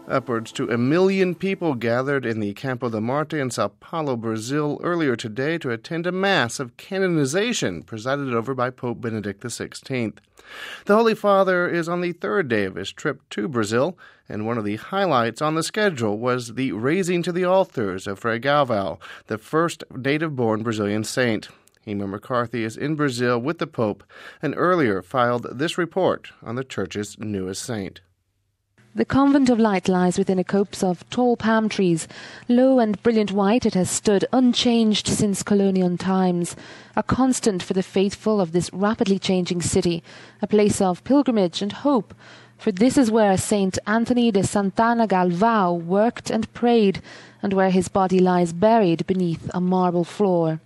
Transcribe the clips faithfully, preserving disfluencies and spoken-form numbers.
Upwards to a million people gathered in the Campo da Marte in Sao Paulo, Brazil, earlier today to attend a mass of canonization presided over by Pope Benedict the sixteenth. The Holy Father is on the third day of his trip to Brazil, and one of the highlights on the schedule was the raising to the altars of Frei Galvão, the first native-born Brazilian saint. Emer McCarthy is in Brazil with the Pope, and earlier filed this report on the Church's newest saint. The Convent of Light lies within a copse of tall palm trees. Low and brilliant white, it has stood unchanged since colonial times, a constant for the faithful of this rapidly changing city, a place of pilgrimage and hope, for this is where Saint Anthony de Santana Galvão worked and prayed, and where his body lies buried beneath a marble floor.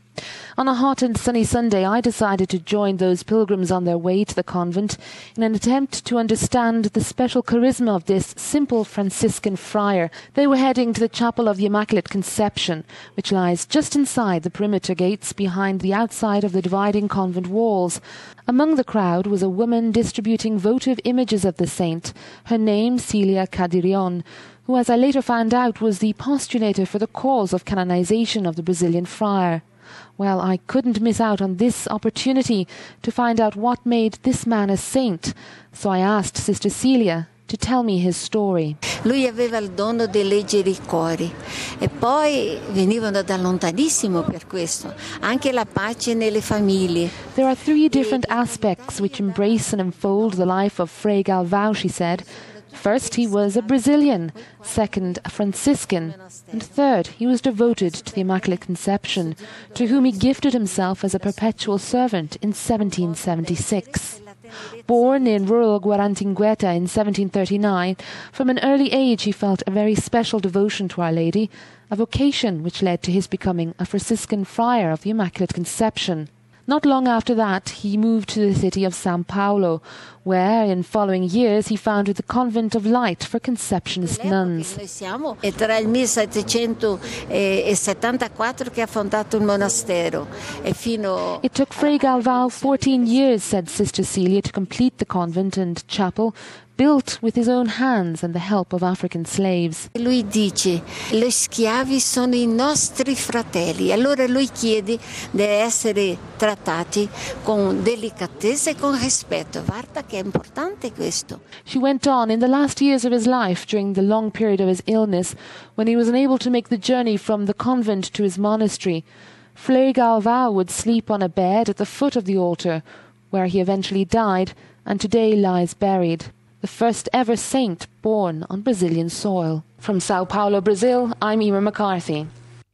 On a hot and sunny Sunday, I decided to join those pilgrims on their way to the convent in an attempt to understand the special charisma of this simple Franciscan friar. They were heading to the Chapel of the Immaculate Conception, which lies just inside the perimeter gates behind the outside of the dividing convent walls. Among the crowd was a woman distributing votive images of the saint, her name Celia Cadirion, who, as I later found out, was the postulator for the cause of canonization of the Brazilian friar. Well, I couldn't miss out on this opportunity to find out what made this man a saint, so I asked Sister Celia to tell me his story. Lui aveva il dono di leggere i cori e poi venivano da lontanissimo per questo, anche la pace nelle famiglie. There are three different aspects which embrace and enfold the life of Frei Galvão, she said. First, he was a Brazilian. Second, a Franciscan. And third, he was devoted to the Immaculate Conception, to whom he gifted himself as a perpetual servant in seventeen seventy-six. Born in rural Guaratinguetá in seventeen thirty-nine, from an early age he felt a very special devotion to Our Lady, a vocation which led to his becoming a Franciscan friar of the Immaculate Conception. Not long after that, he moved to the city of São Paulo, where, in following years, he founded the Convent of Light for Conceptionist nuns. È tra il millesettecentosettantaquattro che ha fondato il monastero e fino. It took Frei Galvão fourteen years, said Sister Celia, to complete the convent and chapel, built with his own hands and the help of African slaves. Lui dice, gli schiavi sono i nostri fratelli. Allora lui chiede di essere trattati con delicatezza e con rispetto. Guarda che è importante questo. She went on, in the last years of his life, during the long period of his illness, when he was unable to make the journey from the convent to his monastery, Frei Galvão would sleep on a bed at the foot of the altar, where he eventually died and today lies buried. The first ever saint born on Brazilian soil. From Sao Paulo, Brazil, I'm Emer McCarthy.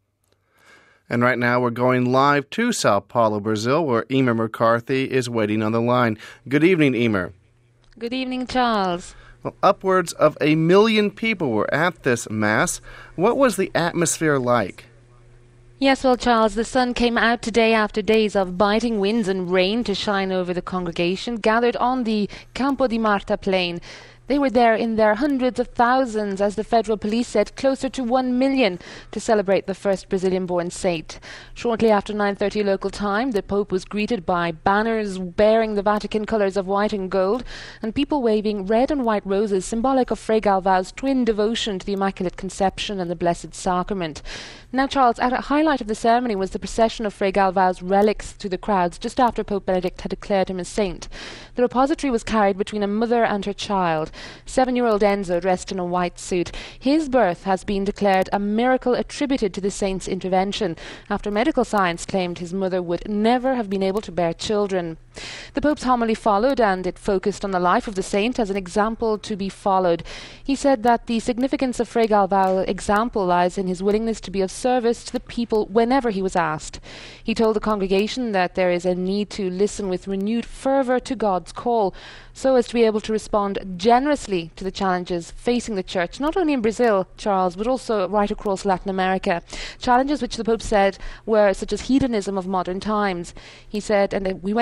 And right now we're going live to Sao Paulo, Brazil, where Emer McCarthy is waiting on the line. Good evening, Emer. Good evening, Charles. Well, upwards of a million people were at this Mass. What was the atmosphere like? Yes, well, Charles, the sun came out today after days of biting winds and rain to shine over the congregation gathered on the Campo da Marte plain. They were there in their hundreds of thousands, as the federal police said, closer to one million, to celebrate the first Brazilian-born saint. Shortly after nine thirty local time, the Pope was greeted by banners bearing the Vatican colours of white and gold, and people waving red and white roses, symbolic of Frei Galvão's twin devotion to the Immaculate Conception and the Blessed Sacrament. Now, Charles, at a highlight of the ceremony was the procession of Frei Galvão's relics through the crowds just after Pope Benedict had declared him a saint. The repository was carried between a mother and her child. Seven-year-old Enzo, dressed in a white suit. His birth has been declared a miracle attributed to the saint's intervention, after medical science claimed his mother would never have been able to bear children. The Pope's homily followed, and it focused on the life of the saint as an example to be followed. He said that the significance of Frei Galvão's example lies in his willingness to be of service to the people whenever he was asked. He told the congregation that there is a need to listen with renewed fervour to God's call, so as to be able to respond generously to the challenges facing the Church, not only in Brazil, Charles, but also right across Latin America. Challenges which the Pope said were such as hedonism of modern times. He said, and we went on to urge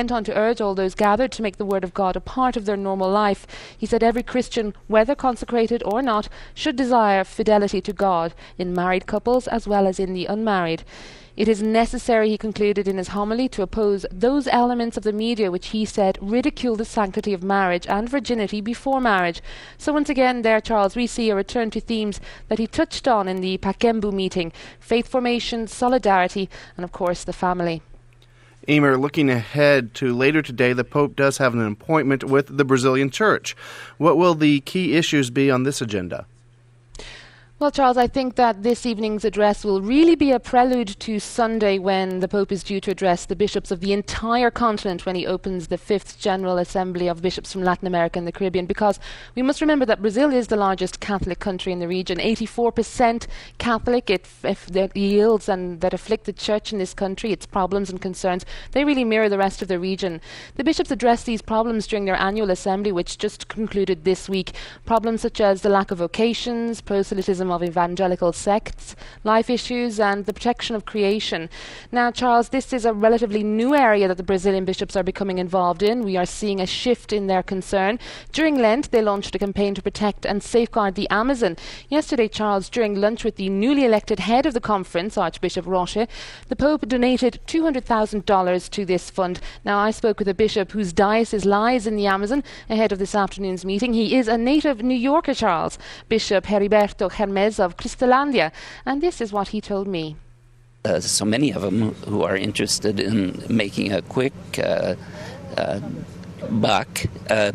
urge all those gathered to make the Word of God a part of their normal life. He said every Christian, whether consecrated or not, should desire fidelity to God in married couples as well as in the unmarried. It is necessary, he concluded in his homily, to oppose those elements of the media which he said ridicule the sanctity of marriage and virginity before marriage. So once again there, Charles, we see a return to themes that he touched on in the Pakembu meeting: faith formation, solidarity, and of course the family. Emer, looking ahead to later today, the Pope does have an appointment with the Brazilian Church. What will the key issues be on this agenda? Well, Charles, I think that this evening's address will really be a prelude to Sunday, when the Pope is due to address the bishops of the entire continent when he opens the fifth General Assembly of Bishops from Latin America and the Caribbean, because we must remember that Brazil is the largest Catholic country in the region, eighty-four percent Catholic. It, if the ills and that afflict the Church in this country, its problems and concerns, they really mirror the rest of the region. The bishops addressed these problems during their annual assembly, which just concluded this week. Problems such as the lack of vocations, proselytism of evangelical sects, life issues, and the protection of creation. Now, Charles, this is a relatively new area that the Brazilian bishops are becoming involved in. We are seeing a shift in their concern. During Lent, they launched a campaign to protect and safeguard the Amazon. Yesterday, Charles, during lunch with the newly elected head of the conference, Archbishop Rocha, the Pope donated two hundred thousand dollars to this fund. Now, I spoke with a bishop whose diocese lies in the Amazon ahead of this afternoon's meeting. He is a native New Yorker, Charles, Bishop Heriberto Hermes of Cristolandia, and this is what he told me. Uh, so many of them who are interested in making a quick uh, uh, buck uh,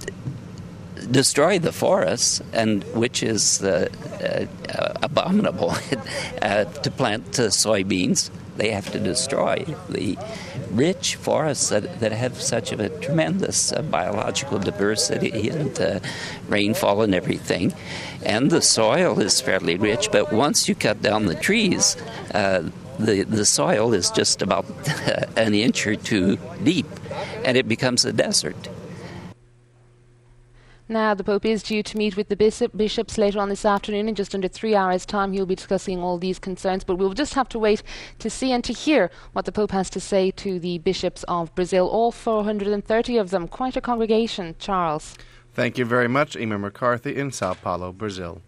destroy the forests, and which is uh, uh, abominable uh, to plant uh, soybeans. They have to destroy the rich forests that, that have such a tremendous uh, biological diversity and uh, rainfall and everything. And the soil is fairly rich, but once you cut down the trees, uh, the, the soil is just about an inch or two deep, and it becomes a desert. Now, the Pope is due to meet with the bishop, bishops later on this afternoon. In just under three hours' time, he'll be discussing all these concerns. But we'll just have to wait to see and to hear what the Pope has to say to the bishops of Brazil, all four hundred thirty of them. Quite a congregation, Charles. Thank you very much, Emer McCarthy in Sao Paulo, Brazil.